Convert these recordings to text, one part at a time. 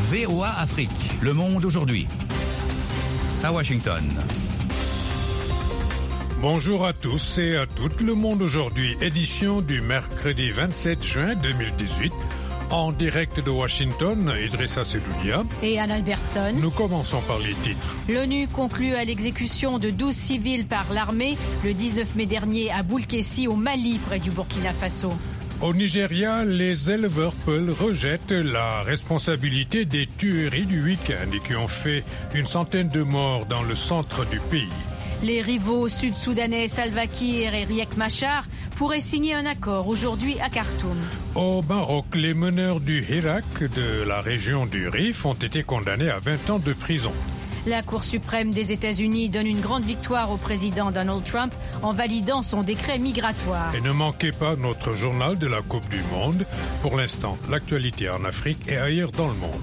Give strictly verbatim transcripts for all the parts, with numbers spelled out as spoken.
V O A Afrique, Le Monde aujourd'hui. À Washington. Bonjour à tous et à toutes, Le Monde aujourd'hui, édition du mercredi vingt-sept juin deux mille dix-huit. En direct de Washington, Idrissa Sedoudia et Anne Albertson. Nous commençons par les titres. L'ONU conclut à l'exécution de douze civils par l'armée le dix-neuf mai dernier à Boulkessi au Mali, près du Burkina Faso. Au Nigeria, les éleveurs Peul rejettent la responsabilité des tueries du week-end et qui ont fait une centaine de morts dans le centre du pays. Les rivaux sud-soudanais Salva Kiir et Riek Machar pourraient signer un accord aujourd'hui à Khartoum. Au Maroc, les meneurs du Hirak de la région du Rif ont été condamnés à vingt ans de prison. La Cour suprême des États-Unis donne une grande victoire au président Donald Trump en validant son décret migratoire. Et ne manquez pas notre journal de la Coupe du Monde. Pour l'instant, l'actualité en Afrique et ailleurs dans le monde.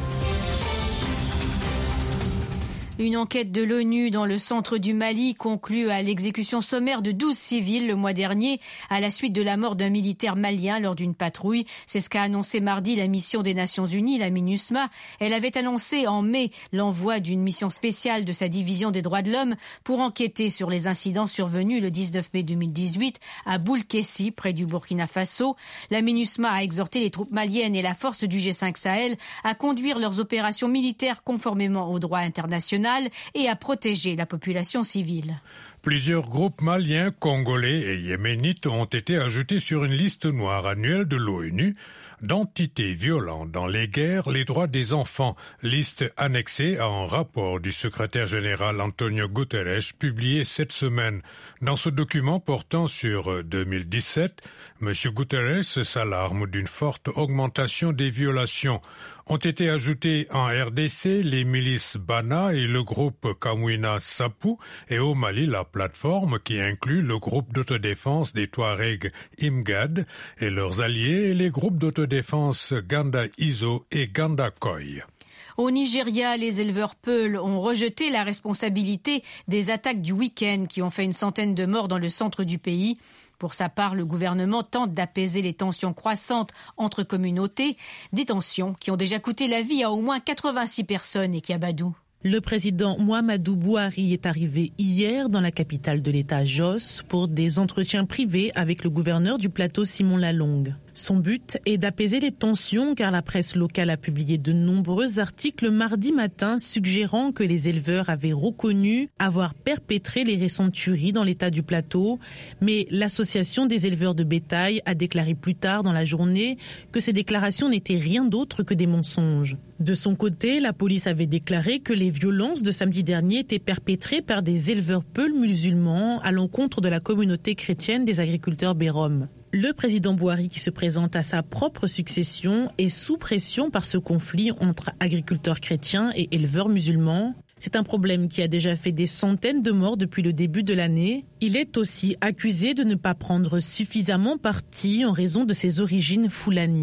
Une enquête de l'ONU dans le centre du Mali conclut à l'exécution sommaire de douze civils le mois dernier à la suite de la mort d'un militaire malien lors d'une patrouille. C'est ce qu'a annoncé mardi la mission des Nations Unies, la MINUSMA. Elle avait annoncé en mai l'envoi d'une mission spéciale de sa division des droits de l'homme pour enquêter sur les incidents survenus le dix-neuf mai deux mille dix-huit à Boulkessi, près du Burkina Faso. La MINUSMA a exhorté les troupes maliennes et la force du G cinq Sahel à conduire leurs opérations militaires conformément au droit international et à protéger la population civile. Plusieurs groupes maliens, congolais et yéménites ont été ajoutés sur une liste noire annuelle de l'ONU d'entités violentes dans les guerres, les droits des enfants, liste annexée à un rapport du secrétaire général Antonio Guterres publié cette semaine. Dans ce document portant sur deux mille dix-sept, M. Guterres s'alarme d'une forte augmentation des violations. Ont été ajoutés en R D C les milices Bana et le groupe Kamwina Sapou et au Mali la plateforme qui inclut le groupe d'autodéfense des Touaregs Imgad et leurs alliés et les groupes d'autodéfense Ganda Izo et Ganda Koy. Au Nigeria, les éleveurs Peul ont rejeté la responsabilité des attaques du week-end qui ont fait une centaine de morts dans le centre du pays. Pour sa part, le gouvernement tente d'apaiser les tensions croissantes entre communautés, des tensions qui ont déjà coûté la vie à au moins quatre-vingt-six personnes et Kiabadou. Le président Muhammadu Buhari est arrivé hier dans la capitale de l'État, Jos, pour des entretiens privés avec le gouverneur du plateau Simon Lalong. Son but est d'apaiser les tensions car la presse locale a publié de nombreux articles mardi matin suggérant que les éleveurs avaient reconnu avoir perpétré les récentes tueries dans l'État du plateau. Mais l'association des éleveurs de bétail a déclaré plus tard dans la journée que ces déclarations n'étaient rien d'autre que des mensonges. De son côté, la police avait déclaré que les violences de samedi dernier étaient perpétrées par des éleveurs Peul musulmans à l'encontre de la communauté chrétienne des agriculteurs Bérom. Le président Buhari, qui se présente à sa propre succession, est sous pression par ce conflit entre agriculteurs chrétiens et éleveurs musulmans. C'est un problème qui a déjà fait des centaines de morts depuis le début de l'année. Il est aussi accusé de ne pas prendre suffisamment parti en raison de ses origines Fulani.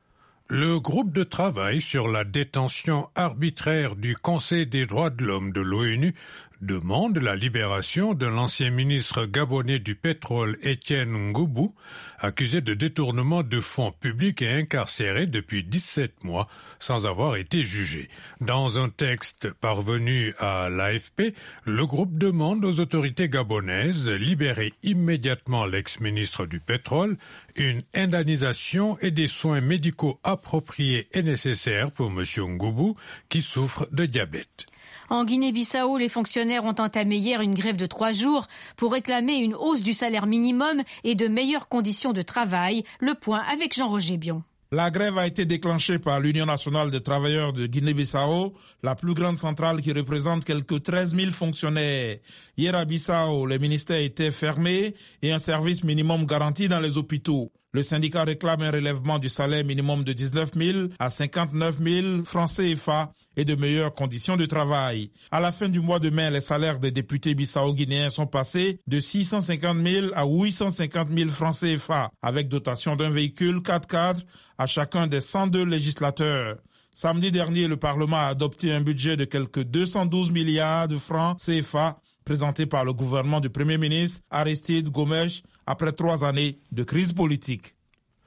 Le groupe de travail sur la détention arbitraire du Conseil des droits de l'homme de l'ONU demande la libération de l'ancien ministre gabonais du pétrole Étienne Ngoubou, accusé de détournement de fonds publics et incarcéré depuis dix-sept mois sans avoir été jugé. Dans un texte parvenu à l'A F P, le groupe demande aux autorités gabonaises de libérer immédiatement l'ex-ministre du pétrole, une indemnisation et des soins médicaux appropriés et nécessaires pour M. Ngoubou qui souffre de diabète. En Guinée-Bissau, les fonctionnaires ont entamé hier une grève de trois jours pour réclamer une hausse du salaire minimum et de meilleures conditions de travail. Le point avec Jean-Roger Bion. La grève a été déclenchée par l'Union nationale des travailleurs de Guinée-Bissau, la plus grande centrale qui représente quelques treize mille fonctionnaires. Hier à Bissau, les ministères étaient fermés et un service minimum garanti dans les hôpitaux. Le syndicat réclame un relèvement du salaire minimum de dix-neuf mille à cinquante-neuf mille francs C F A et de meilleures conditions de travail. À la fin du mois de mai, les salaires des députés bissau-guinéens sont passés de six cent cinquante mille à huit cent cinquante mille francs C F A, avec dotation d'un véhicule quatre-quatre à chacun des cent deux législateurs. Samedi dernier, le Parlement a adopté un budget de quelque deux cent douze milliards de francs C F A présenté par le gouvernement du Premier ministre Aristide Gomes après trois années de crise politique.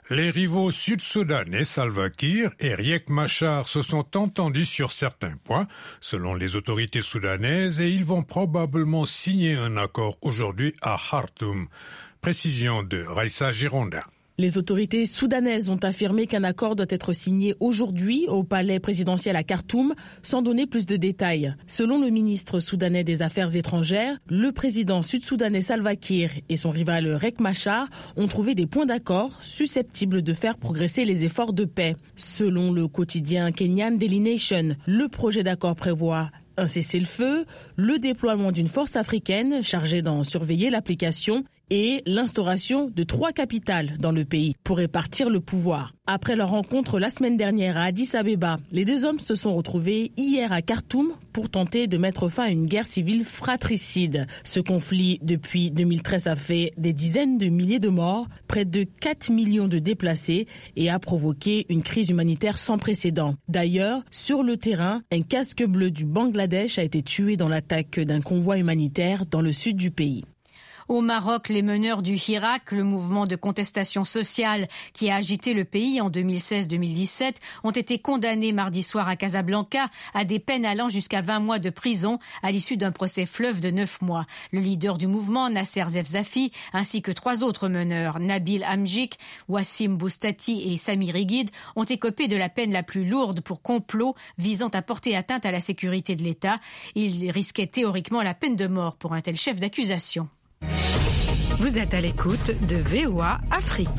Les rivaux sud-soudanais Salva Kiir et Riek Machar se sont entendus sur certains points, selon les autorités soudanaises, et ils vont probablement signer un accord aujourd'hui à Khartoum. Précision de Raissa Gironda. Les autorités soudanaises ont affirmé qu'un accord doit être signé aujourd'hui au palais présidentiel à Khartoum, sans donner plus de détails. Selon le ministre soudanais des Affaires étrangères, le président sud-soudanais Salva Kiir et son rival Riek Machar ont trouvé des points d'accord susceptibles de faire progresser les efforts de paix. Selon le quotidien kenyan Daily Nation, le projet d'accord prévoit un cessez-le-feu, le déploiement d'une force africaine chargée d'en surveiller l'application et l'instauration de trois capitales dans le pays pour répartir le pouvoir. Après leur rencontre la semaine dernière à Addis Abeba, les deux hommes se sont retrouvés hier à Khartoum pour tenter de mettre fin à une guerre civile fratricide. Ce conflit, depuis deux mille treize, a fait des dizaines de milliers de morts, près de quatre millions de déplacés et a provoqué une crise humanitaire sans précédent. D'ailleurs, sur le terrain, un casque bleu du Bangladesh a été tué dans l'attaque d'un convoi humanitaire dans le sud du pays. Au Maroc, les meneurs du Hirak, le mouvement de contestation sociale qui a agité le pays en deux mille seize deux mille dix-sept, ont été condamnés mardi soir à Casablanca à des peines allant jusqu'à vingt mois de prison à l'issue d'un procès fleuve de neuf mois. Le leader du mouvement, Nasser Zefzafi, ainsi que trois autres meneurs, Nabil Amjik, Wassim Boustati et Sami Rigid, ont écopé de la peine la plus lourde pour complot visant à porter atteinte à la sécurité de l'État. Ils risquaient théoriquement la peine de mort pour un tel chef d'accusation. Vous êtes à l'écoute de V O A Afrique.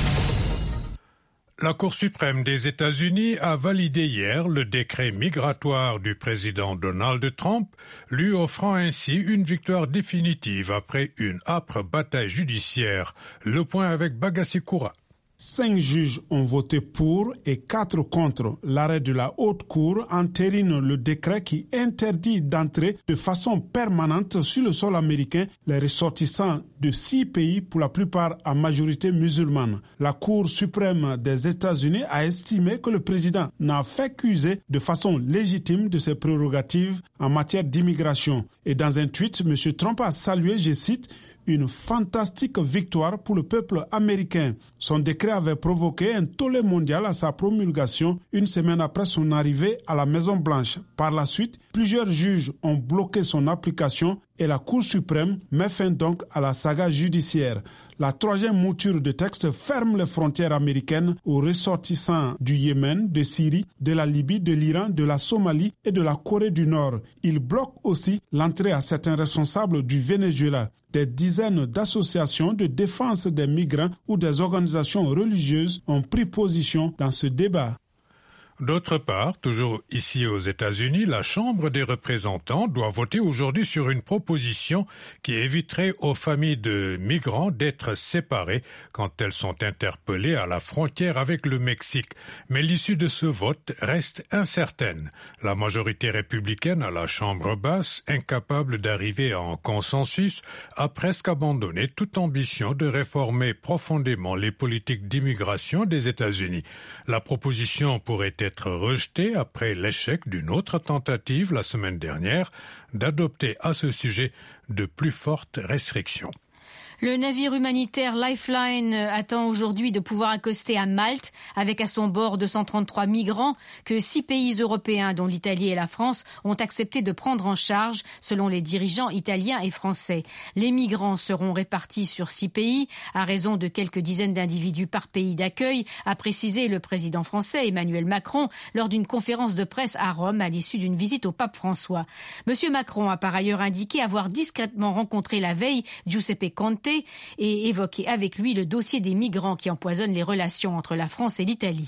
La Cour suprême des États-Unis a validé hier le décret migratoire du président Donald Trump, lui offrant ainsi une victoire définitive après une âpre bataille judiciaire. Le point avec Bagassi Koura. Cinq juges ont voté pour et quatre contre. L'arrêt de la Haute Cour entérine le décret qui interdit d'entrer de façon permanente sur le sol américain les ressortissants de six pays, pour la plupart à majorité musulmane. La Cour suprême des États-Unis a estimé que le président n'a fait qu'user de façon légitime de ses prérogatives en matière d'immigration. Et dans un tweet, M. Trump a salué, je cite, une fantastique victoire pour le peuple américain. Son décret avait provoqué un tollé mondial à sa promulgation une semaine après son arrivée à la Maison-Blanche. Par la suite, plusieurs juges ont bloqué son application et la Cour suprême met fin donc à la saga judiciaire. La troisième mouture de texte ferme les frontières américaines aux ressortissants du Yémen, de Syrie, de la Libye, de l'Iran, de la Somalie et de la Corée du Nord. Il bloque aussi l'entrée à certains responsables du Venezuela. Des dizaines d'associations de défense des migrants ou des organisations religieuses ont pris position dans ce débat. D'autre part, toujours ici aux États-Unis, la Chambre des représentants doit voter aujourd'hui sur une proposition qui éviterait aux familles de migrants d'être séparées quand elles sont interpellées à la frontière avec le Mexique. Mais l'issue de ce vote reste incertaine. La majorité républicaine à la Chambre basse, incapable d'arriver à un consensus, a presque abandonné toute ambition de réformer profondément les politiques d'immigration des États-Unis. La proposition pourrait être rejeté après l'échec d'une autre tentative la semaine dernière d'adopter à ce sujet de plus fortes restrictions. Le navire humanitaire Lifeline attend aujourd'hui de pouvoir accoster à Malte avec à son bord deux cent trente-trois migrants que six pays européens, dont l'Italie et la France, ont accepté de prendre en charge selon les dirigeants italiens et français. Les migrants seront répartis sur six pays à raison de quelques dizaines d'individus par pays d'accueil, a précisé le président français Emmanuel Macron lors d'une conférence de presse à Rome à l'issue d'une visite au pape François. Monsieur Macron a par ailleurs indiqué avoir discrètement rencontré la veille Giuseppe Conte et évoquer avec lui le dossier des migrants qui empoisonnent les relations entre la France et l'Italie.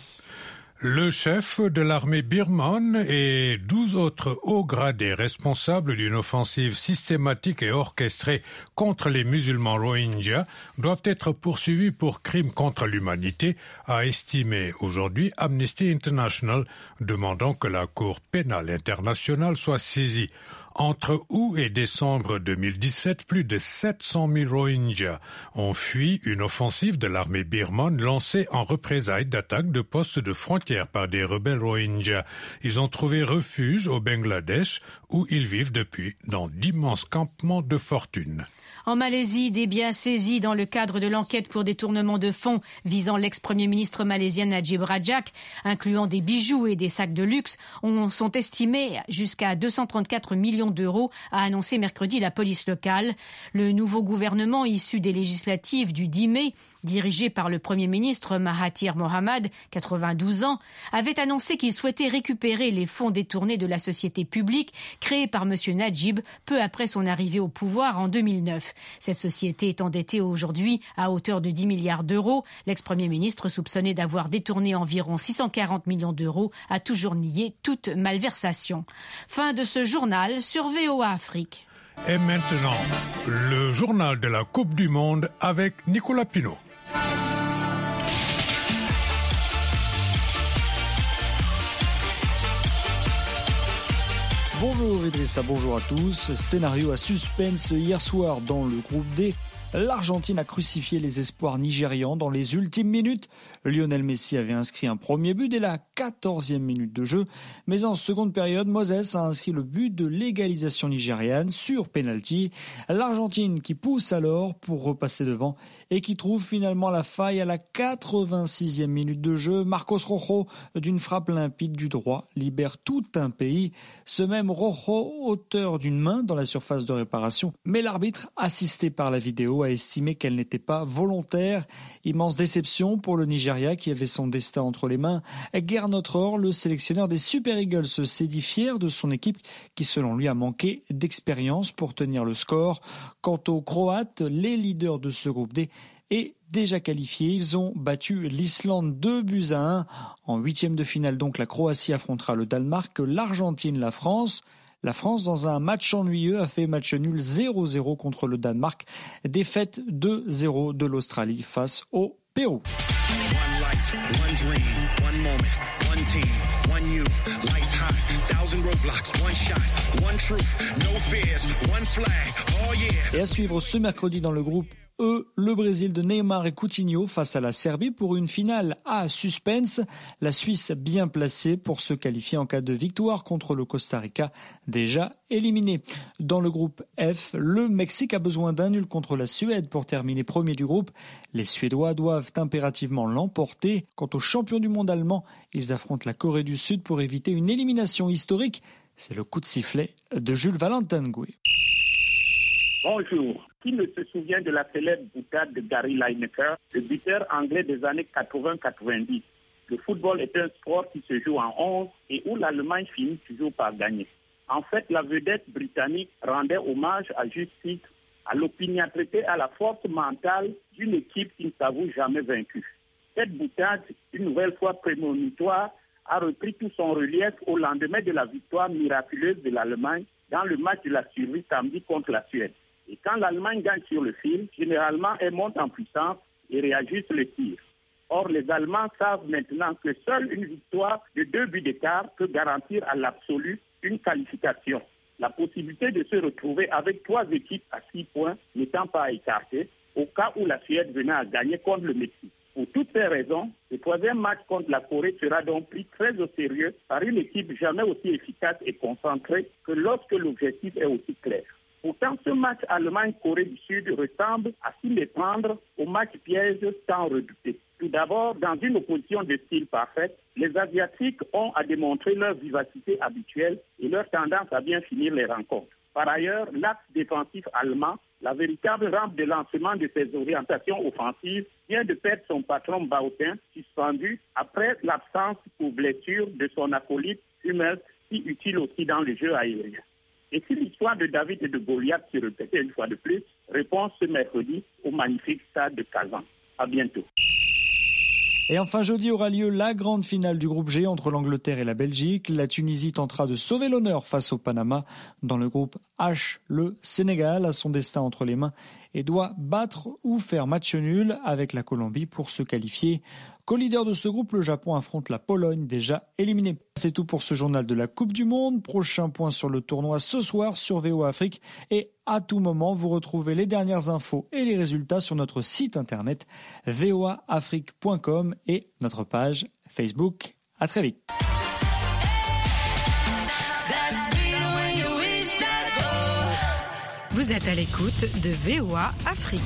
Le chef de l'armée birmane et douze autres hauts gradés responsables d'une offensive systématique et orchestrée contre les musulmans Rohingyas doivent être poursuivis pour crimes contre l'humanité, a estimé aujourd'hui Amnesty International, demandant que la Cour pénale internationale soit saisie. Entre août et décembre deux mille dix-sept, plus de sept cent mille Rohingyas ont fui une offensive de l'armée birmane lancée en représailles d'attaques de postes de frontières par des rebelles Rohingyas. Ils ont trouvé refuge au Bangladesh où ils vivent depuis dans d'immenses campements de fortune. En Malaisie, des biens saisis dans le cadre de l'enquête pour détournement de fonds visant l'ex-premier ministre malaisien Najib Rajak, incluant des bijoux et des sacs de luxe, ont, sont estimés jusqu'à deux cent trente-quatre millions d'euros, a annoncé mercredi la police locale. Le nouveau gouvernement issu des législatives du dix mai, dirigé par le Premier ministre Mahathir Mohamad, quatre-vingt-douze ans, avait annoncé qu'il souhaitait récupérer les fonds détournés de la société publique créée par M. Najib peu après son arrivée au pouvoir en deux mille neuf. Cette société est endettée aujourd'hui à hauteur de dix milliards d'euros. L'ex-premier ministre, soupçonné d'avoir détourné environ six cent quarante millions d'euros, a toujours nié toute malversation. Fin de ce journal sur V O A Afrique. Et maintenant, le journal de la Coupe du Monde avec Nicolas Pinault. Bonjour Idrissa, bonjour à tous. Scénario à suspense hier soir dans le groupe D. L'Argentine a crucifié les espoirs nigérians dans les ultimes minutes. Lionel Messi avait inscrit un premier but dès la quatorzième minute de jeu. Mais en seconde période, Moses a inscrit le but de l'égalisation nigériane sur penalty. L'Argentine qui pousse alors pour repasser devant et qui trouve finalement la faille à la quatre-vingt-sixième minute de jeu. Marcos Rojo, d'une frappe limpide du droit, libère tout un pays. Ce même Rojo, auteur d'une main dans la surface de réparation. Mais l'arbitre, assisté par la vidéo, a estimé qu'elle n'était pas volontaire. Immense déception pour le Nigeria qui avait son destin entre les mains. Gernot Rohr, le sélectionneur des Super Eagles, s'est dit fier de son équipe qui selon lui a manqué d'expérience pour tenir le score. Quant aux Croates, les leaders de ce groupe D, et déjà qualifiés, ils ont battu l'Islande deux buts à un. En huitième de finale donc, la Croatie affrontera le Danemark, l'Argentine la France. La France, dans un match ennuyeux, a fait match nul zéro zéro contre le Danemark. Défaite deux zéro de l'Australie face au Pérou. Et à suivre ce mercredi dans le groupe E, le Brésil de Neymar et Coutinho face à la Serbie pour une finale à suspense. La Suisse bien placée pour se qualifier en cas de victoire contre le Costa Rica, déjà éliminé. Dans le groupe F, le Mexique a besoin d'un nul contre la Suède pour terminer premier du groupe. Les Suédois doivent impérativement l'emporter. Quant aux champions du monde allemands, ils affrontent la Corée du Sud pour éviter une élimination historique. C'est le coup de sifflet de Jules Valentin Goué. Bonjour. Qui ne se souvient de la célèbre boutade de Gary Lineker, le buteur anglais des années quatre-vingts quatre-vingt-dix? Le football est un sport qui se joue en onze et où l'Allemagne finit toujours par gagner. En fait, la vedette britannique rendait hommage à juste titre à l'opiniâtreté et à la force mentale d'une équipe qui ne s'avoue jamais vaincue. Cette boutade, une nouvelle fois prémonitoire, a repris tout son relief au lendemain de la victoire miraculeuse de l'Allemagne dans le match de la survie samedi contre la Suède. Et quand l'Allemagne gagne sur le fil, généralement, elle monte en puissance et réajuste le tir. Or, les Allemands savent maintenant que seule une victoire de deux buts d'écart peut garantir à l'absolu une qualification. La possibilité de se retrouver avec trois équipes à six points n'étant pas écartée, au cas où la Suède venait à gagner contre le Mexique. Pour toutes ces raisons, le troisième match contre la Corée sera donc pris très au sérieux par une équipe jamais aussi efficace et concentrée que lorsque l'objectif est aussi clair. Pourtant, ce match Allemagne-Corée du Sud ressemble à s'y méprendre au match piège tant redouté. Tout d'abord, dans une opposition de style parfaite, les Asiatiques ont à démontrer leur vivacité habituelle et leur tendance à bien finir les rencontres. Par ailleurs, l'axe défensif allemand, la véritable rampe de lancement de ses orientations offensives, vient de perdre son patron Bautin, suspendu après l'absence pour blessure de son acolyte Hummels, si utile aussi dans le jeu aérien. Et si l'histoire de David et de Goliath se répétait une fois de plus, réponse ce mercredi au magnifique stade de Kazan. À bientôt. Et enfin, jeudi aura lieu la grande finale du groupe G entre l'Angleterre et la Belgique. La Tunisie tentera de sauver l'honneur face au Panama. Dans le groupe H, le Sénégal a son destin entre les mains et doit battre ou faire match nul avec la Colombie pour se qualifier. Co-leader de ce groupe, le Japon affronte la Pologne, déjà éliminée. C'est tout pour ce journal de la Coupe du Monde. Prochain point sur le tournoi ce soir sur V O A Afrique. Et à tout moment, vous retrouvez les dernières infos et les résultats sur notre site internet v o a afrique point com et notre page Facebook. À très vite. Vous Vous êtes à l'écoute de V O A Afrique.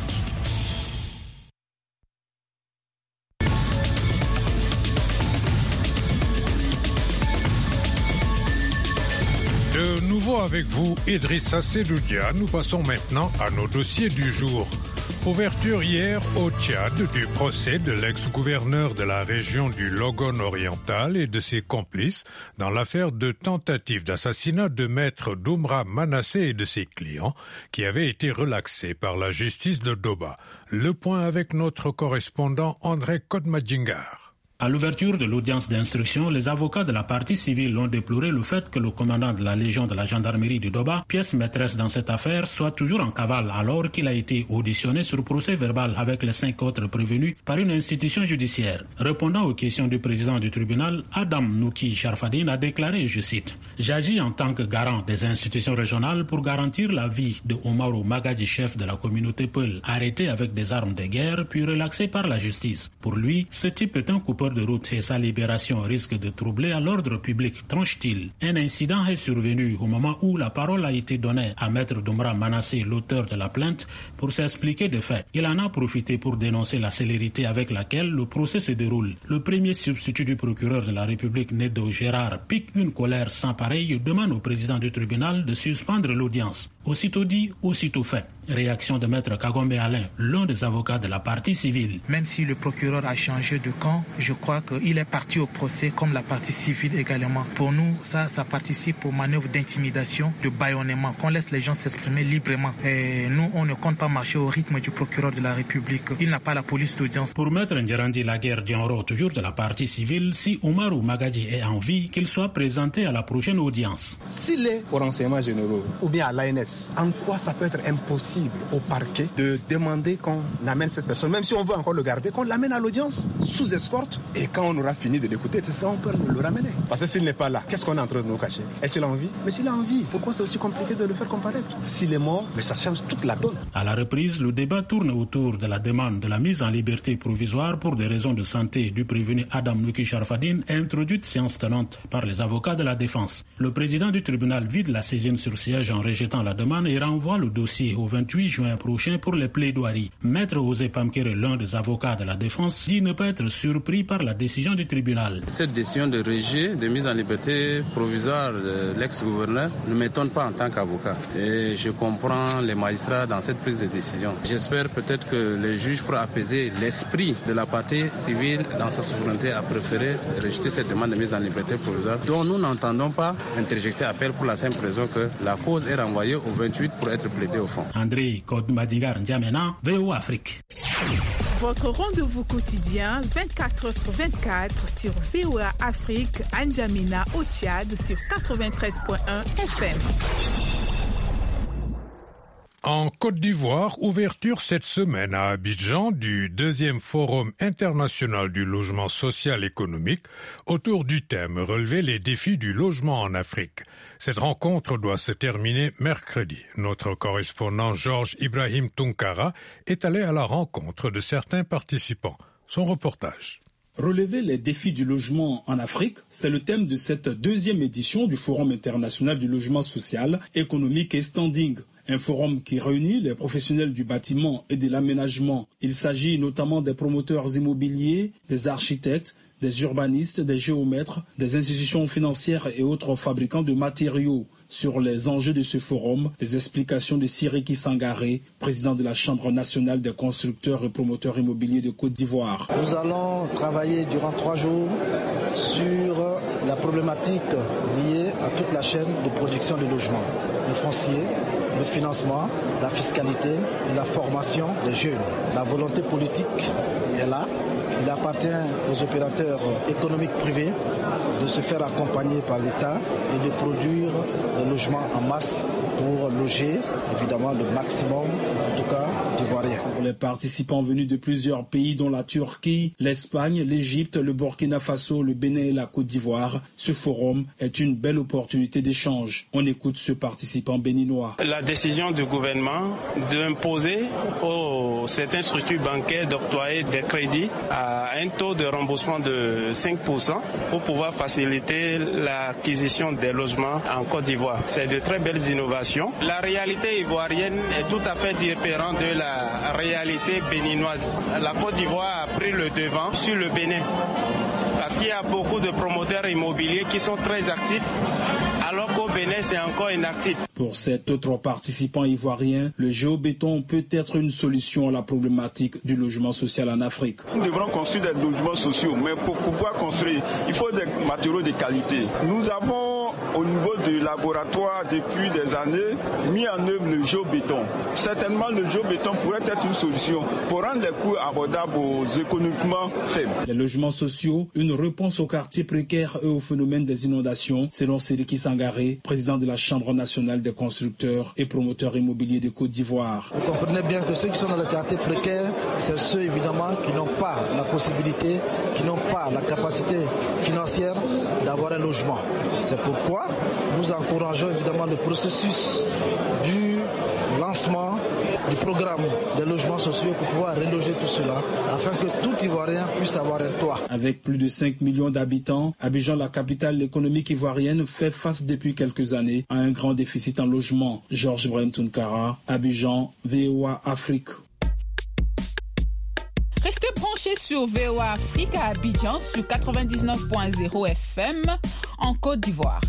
De nouveau avec vous, Idrissa Seloudia. Nous passons maintenant à nos dossiers du jour. Ouverture hier au Tchad du procès de l'ex-gouverneur de la région du Logone oriental et de ses complices dans l'affaire de tentative d'assassinat de maître Doumra Manasseh et de ses clients qui avaient été relaxés par la justice de Doba. Le point avec notre correspondant André Kodmadjingar. À l'ouverture de l'audience d'instruction, les avocats de la partie civile ont déploré le fait que le commandant de la Légion de la gendarmerie de Doba, pièce maîtresse dans cette affaire, soit toujours en cavale alors qu'il a été auditionné sur procès verbal avec les cinq autres prévenus par une institution judiciaire. Répondant aux questions du président du tribunal, Adam Nouki Sharfadine a déclaré, je cite, « J'agis en tant que garant des institutions régionales pour garantir la vie de Omarou Magadji, chef de la communauté Peul, arrêté avec des armes de guerre puis relaxé par la justice. Pour lui, ce type est un coupeur de route et sa libération risque de troubler à l'ordre public, tranche-t-il. Un incident est survenu au moment où la parole a été donnée à maître Doumra Manasseh, l'auteur de la plainte, pour s'expliquer des faits. Il en a profité pour dénoncer la célérité avec laquelle le procès se déroule. Le premier substitut du procureur de la République, Nedo Gérard, pique une colère sans pareil et demande au président du tribunal de suspendre l'audience. Aussitôt dit, aussitôt fait. Réaction de maître Kagombe Alain, l'un des avocats de la partie civile. Même si le procureur a changé de camp, je crois qu'il est parti au procès comme la partie civile également. Pour nous, ça, ça participe aux manœuvres d'intimidation, de bâillonnement, qu'on laisse les gens s'exprimer librement. Et nous, on ne compte pas marcher au rythme du procureur de la République. Il n'a pas la police d'audience. Pour maître Ndjerandi Laguerre Dianro, toujours de la partie civile, si Omarou Magadji est en vie, qu'il soit présenté à la prochaine audience. S'il est aux renseignements généraux ou bien à l'A N S, en quoi ça peut être impossible au parquet de demander qu'on amène cette personne, même si on veut encore le garder, qu'on l'amène à l'audience sous escorte, et quand on aura fini de l'écouter, c'est ça, on peut le ramener. Parce que s'il n'est pas là, qu'est-ce qu'on est en train de nous cacher? Est-il en vie? Mais s'il est en vie, pourquoi c'est aussi compliqué de le faire comparaître? S'il est mort, mais ça change toute la donne. À la reprise, le débat tourne autour de la demande de la mise en liberté provisoire pour des raisons de santé du prévenu Adam Nouki Sharfadine, introduite séance tenante par les avocats de la défense. Le président du tribunal vide la saisine sur siège en rejetant la demande et renvoie le dossier au vingt-huit juin prochain pour les plaidoiries. Maître Osé Pamkere, l'un des avocats de la défense, dit ne pas être surpris par la décision du tribunal. Cette décision de rejet de mise en liberté provisoire de l'ex-gouverneur ne m'étonne pas en tant qu'avocat. Et je comprends les magistrats dans cette prise de décision. J'espère peut-être que les juges, pour apaiser l'esprit de la partie civile dans sa souveraineté, a préféré rejeter cette demande de mise en liberté provisoire dont nous n'entendons pas interjecter appel pour la simple raison que la cause est renvoyée au vingt-huit pour être plaidée au fond. André Kodmadjingar N'Djamena, V O A Afrique. Votre rendez-vous quotidien vingt-quatre heures sur vingt-quatre sur V O A Afrique, à N'Djamena au Tchad sur quatre-vingt-treize point un F M. En Côte d'Ivoire, ouverture cette semaine à Abidjan du deuxième Forum international du logement social économique autour du thème « Relever les défis du logement en Afrique ». Cette rencontre doit se terminer mercredi. Notre correspondant Georges Ibrahim Tunkara est allé à la rencontre de certains participants. Son reportage. Relever les défis du logement en Afrique, c'est le thème de cette deuxième édition du Forum international du logement social, économique et standing. Un forum qui réunit les professionnels du bâtiment et de l'aménagement. Il s'agit notamment des promoteurs immobiliers, des architectes, des urbanistes, des géomètres, des institutions financières et autres fabricants de matériaux. Sur les enjeux de ce forum, les explications de Siriki Sangaré, président de la Chambre nationale des constructeurs et promoteurs immobiliers de Côte d'Ivoire. Nous allons travailler durant trois jours sur la problématique liée à toute la chaîne de production de logements, le foncier, le financement, la fiscalité et la formation des jeunes. La volonté politique est là. Il appartient aux opérateurs économiques privés de se faire accompagner par l'État et de produire des logements en masse pour loger évidemment le maximum, en tout cas, d'Ivoiriens. Pour les participants venus de plusieurs pays dont la Turquie, l'Espagne, l'Égypte, le Burkina Faso, le Bénin et la Côte d'Ivoire, ce forum est une belle opportunité d'échange. On écoute ce participant béninois. La décision du gouvernement d'imposer aux certaines structures bancaires d'octroyer des crédits à un taux de remboursement de cinq pour cent pour pouvoir pouvoir faciliter l'acquisition des logements en Côte d'Ivoire. C'est de très belles innovations. La réalité ivoirienne est tout à fait différente de la réalité béninoise. La Côte d'Ivoire a pris le devant sur le Bénin parce qu'il y a beaucoup de promoteurs immobiliers qui sont très actifs, alors qu'au Bénin, c'est encore inactif. Pour cet autre participant ivoirien, le géobéton peut être une solution à la problématique du logement social en Afrique. Nous devrons construire des logements sociaux, mais pour pouvoir construire, il faut des matériaux de qualité. Nous avons, au niveau du laboratoire, depuis des années, mis en œuvre le géobéton. Certainement, le géobéton pourrait être une solution pour rendre les coûts abordables aux économiquement faibles. Les logements sociaux, une réponse aux quartiers précaires et au phénomène des inondations, selon Sériki Sangaré, président de la Chambre nationale des constructeurs et promoteurs immobiliers de Côte d'Ivoire. Vous comprenez bien que ceux qui sont dans les quartiers précaires, c'est ceux évidemment qui n'ont pas la possibilité, qui n'ont pas la capacité financière d'avoir un logement. C'est pourquoi nous encourageons évidemment le processus du lancement du programme des logements sociaux pour pouvoir reloger tout cela, afin que tout Ivoirien puisse avoir un toit. Avec plus de cinq millions d'habitants, Abidjan, la capitale économique ivoirienne, fait face depuis quelques années à un grand déficit en logement. Georges Brahim Tounkara, Abidjan, V O A Afrique. Restez branchés sur V O A Afrique à Abidjan sur quatre-vingt-dix-neuf point zéro F M en Côte d'Ivoire.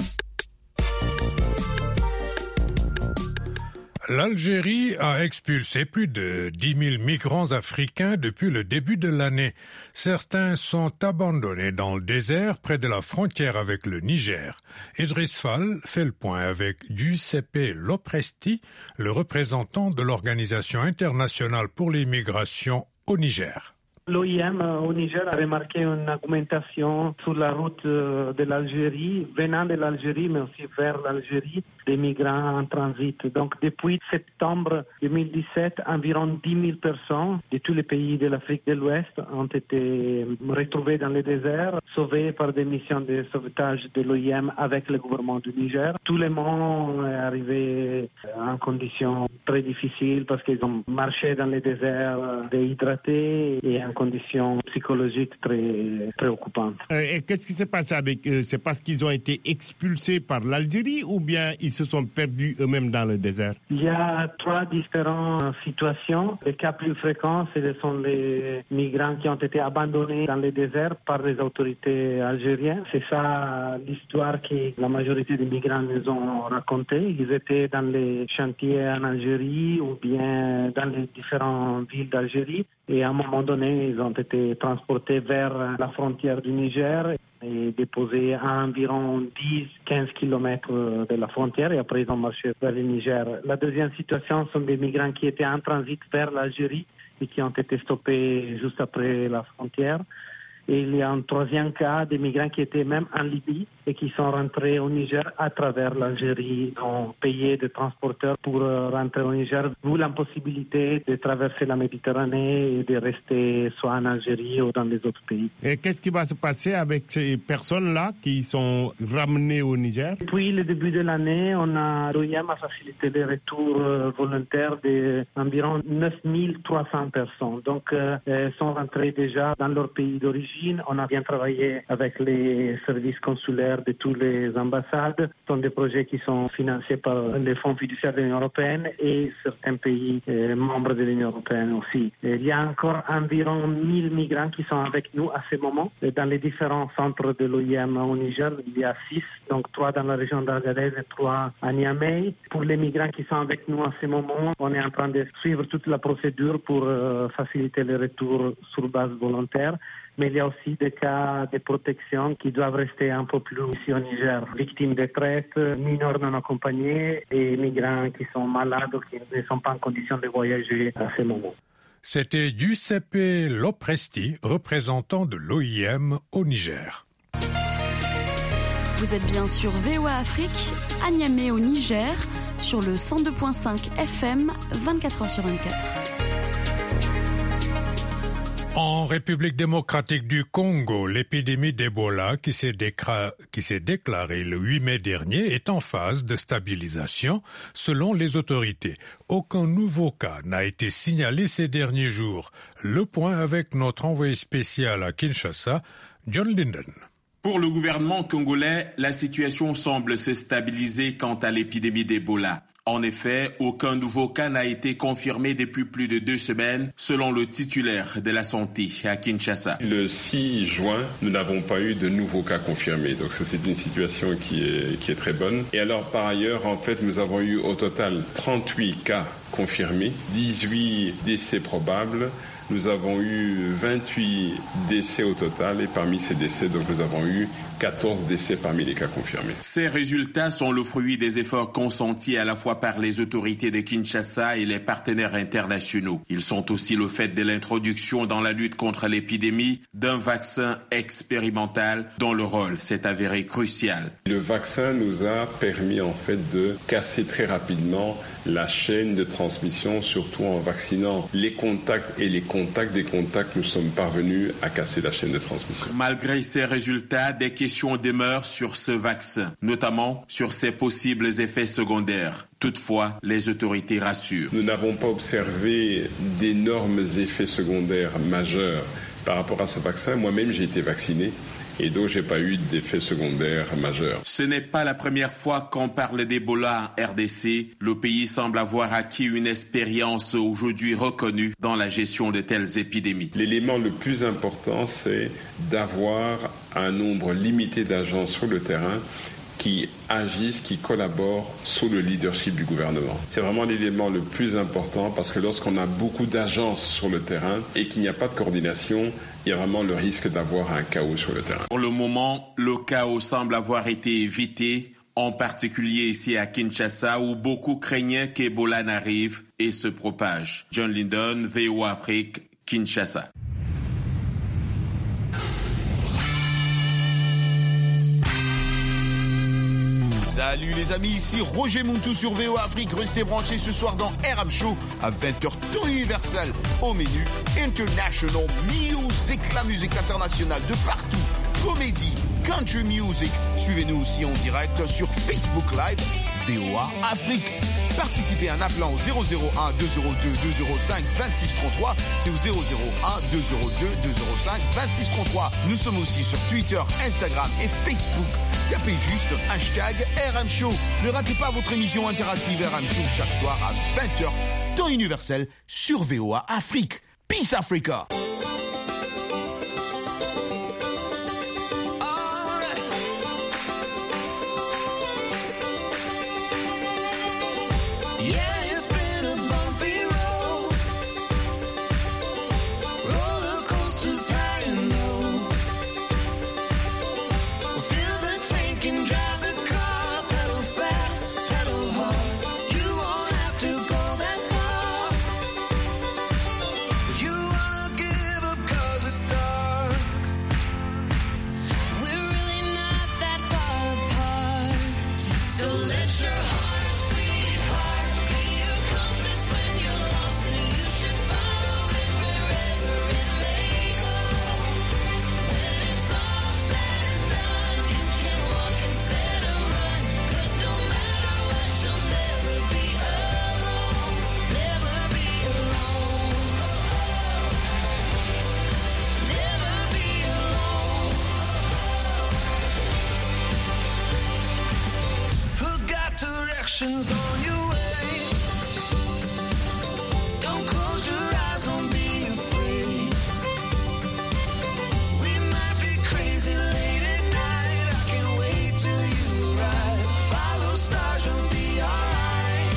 L'Algérie a expulsé plus de dix mille migrants africains depuis le début de l'année. Certains sont abandonnés dans le désert près de la frontière avec le Niger. Idriss Fall fait le point avec Giuseppe Lopresti, le représentant de l'Organisation internationale pour les migrations au Niger. L'O I M au Niger a remarqué une augmentation sur la route de l'Algérie, venant de l'Algérie, mais aussi vers l'Algérie, des migrants en transit. Donc, depuis septembre deux mille dix-sept, environ dix mille personnes de tous les pays de l'Afrique de l'Ouest ont été retrouvées dans le désert, sauvées par des missions de sauvetage de l'O I M avec le gouvernement du Niger. Tout le monde est arrivé en conditions très difficiles parce qu'ils ont marché dans le désert déhydratés et en conditions psychologiques très préoccupantes. Euh, et qu'est-ce qui s'est passé avec eux? C'est parce qu'ils ont été expulsés par l'Algérie ou bien ils se sont perdus eux-mêmes dans le désert? Il y a trois différentes situations. Les cas plus fréquents, ce sont les migrants qui ont été abandonnés dans le désert par les autorités algériennes. C'est ça l'histoire que la majorité des migrants nous ont raconté. Ils étaient dans les chantiers en Algérie ou bien dans les différentes villes d'Algérie. Et à un moment donné, ils ont été transportés vers la frontière du Niger et déposés à environ dix à quinze kilomètres de la frontière et après ils ont marché vers le Niger. La deuxième situation sont des migrants qui étaient en transit vers l'Algérie et qui ont été stoppés juste après la frontière. Et il y a un troisième cas des migrants qui étaient même en Libye et qui sont rentrés au Niger à travers l'Algérie. Ils ont payé des transporteurs pour rentrer au Niger, vu l'impossibilité de traverser la Méditerranée et de rester soit en Algérie ou dans les autres pays. Et qu'est-ce qui va se passer avec ces personnes-là qui sont ramenées au Niger? Depuis le début de l'année, on a, l'O I M a facilité les retours volontaires d'environ neuf mille trois cents personnes. Donc, euh, elles sont rentrées déjà dans leur pays d'origine. On a bien travaillé avec les services consulaires de toutes les ambassades. Ce sont des projets qui sont financés par les fonds fiduciaires de l'Union européenne et certains pays euh, membres de l'Union européenne aussi. Et il y a encore environ mille migrants qui sont avec nous à ce moment. Et dans les différents centres de l'O I M au Niger, il y a six, donc trois dans la région d'Agadez et trois à Niamey. Pour les migrants qui sont avec nous à ce moment, on est en train de suivre toute la procédure pour euh, faciliter le retour sur base volontaire. Mais il y a aussi des cas de protection qui doivent rester un peu plus ici au Niger. Victimes de traite, mineurs non accompagnés et migrants qui sont malades ou qui ne sont pas en condition de voyager à ce moment. C'était Giuseppe Lopresti, représentant de l'O I M au Niger. Vous êtes bien sur V O A Afrique, à Niamey au Niger, sur le cent deux virgule cinq F M, vingt-quatre heures sur vingt-quatre. En République démocratique du Congo, l'épidémie d'Ebola qui s'est, décra... qui s'est déclarée le huit mai dernier est en phase de stabilisation selon les autorités. Aucun nouveau cas n'a été signalé ces derniers jours. Le point avec notre envoyé spécial à Kinshasa, John Linden. Pour le gouvernement congolais, la situation semble se stabiliser quant à l'épidémie d'Ebola. En effet, aucun nouveau cas n'a été confirmé depuis plus de deux semaines, selon le titulaire de la santé à Kinshasa. Le six juin, nous n'avons pas eu de nouveaux cas confirmés. Donc ça, c'est une situation qui est, qui est très bonne. Et alors, par ailleurs, en fait, nous avons eu au total trente-huit cas confirmés, dix-huit décès probables. Nous avons eu vingt-huit décès au total et parmi ces décès, donc nous avons eu quatorze décès parmi les cas confirmés. Ces résultats sont le fruit des efforts consentis à la fois par les autorités de Kinshasa et les partenaires internationaux. Ils sont aussi le fait de l'introduction dans la lutte contre l'épidémie d'un vaccin expérimental dont le rôle s'est avéré crucial. Le vaccin nous a permis en fait de casser très rapidement la chaîne de transmission, surtout en vaccinant les contacts et les contacts des contacts, nous sommes parvenus à casser la chaîne de transmission. Malgré ces résultats, des questions demeurent sur ce vaccin, notamment sur ses possibles effets secondaires. Toutefois, les autorités rassurent. Nous n'avons pas observé d'énormes effets secondaires majeurs par rapport à ce vaccin. Moi-même, j'ai été vacciné. Et donc, j'ai pas eu d'effet secondaire majeur. Ce n'est pas la première fois qu'on parle d'Ebola en R D C. Le pays semble avoir acquis une expérience aujourd'hui reconnue dans la gestion de telles épidémies. L'élément le plus important, c'est d'avoir un nombre limité d'agents sur le terrain qui agissent, qui collaborent sous le leadership du gouvernement. C'est vraiment l'élément le plus important parce que lorsqu'on a beaucoup d'agences sur le terrain et qu'il n'y a pas de coordination, il y a vraiment le risque d'avoir un chaos sur le terrain. Pour le moment, le chaos semble avoir été évité, en particulier ici à Kinshasa où beaucoup craignaient qu'Ebola n'arrive et se propage. John Lyndon, V O A Afrique, Kinshasa. Salut les amis, ici Roger Muntu sur V O A Afrique. Restez branchés ce soir dans R M Show à vingt heures temps universel. Au menu, International Music, la musique internationale de partout. Comédie, country music. Suivez-nous aussi en direct sur Facebook Live, V O A Afrique. Participez en appelant au zéro zéro un deux zéro deux deux zéro cinq vingt-six trente-trois. C'est au zéro zéro un deux zéro deux deux zéro cinq vingt-six trente-trois. Nous sommes aussi sur Twitter, Instagram et Facebook. Tapez juste hashtag R M Show. Ne ratez pas votre émission interactive R M Show chaque soir à vingt heures, temps universel sur V O A Afrique. Peace Africa. Directions on your way. Don't close your eyes, don't be afraid. We might be crazy late at night. I can't wait till you arrive. Follow stars, you'll be alright.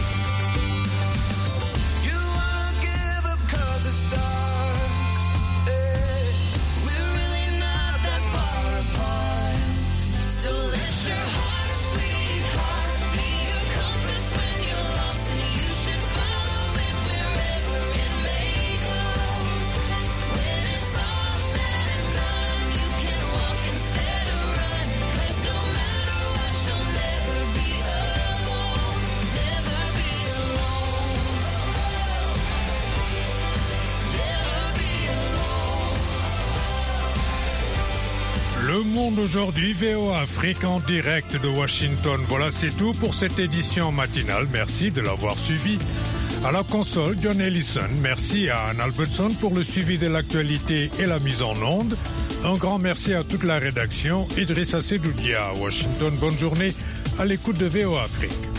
You wanna give up cause it's dark. Hey, we're really not that far apart. So let your heart, sweetheart, be your compass when you're lost, and you should follow it wherever it may go. When it's all said and done, you can walk instead of run. 'Cause no matter what, you'll never be alone. Never be alone. Never be alone. Le Monde aujourd'hui, V O A Afrique en direct de Washington. Voilà, c'est tout pour cette édition matinale. Merci de l'avoir suivi. À la console, John Ellison. Merci à Anne Albertson pour le suivi de l'actualité et la mise en onde. Un grand merci à toute la rédaction. Idrissa Sedoudia à Washington. Bonne journée à l'écoute de V O A Afrique.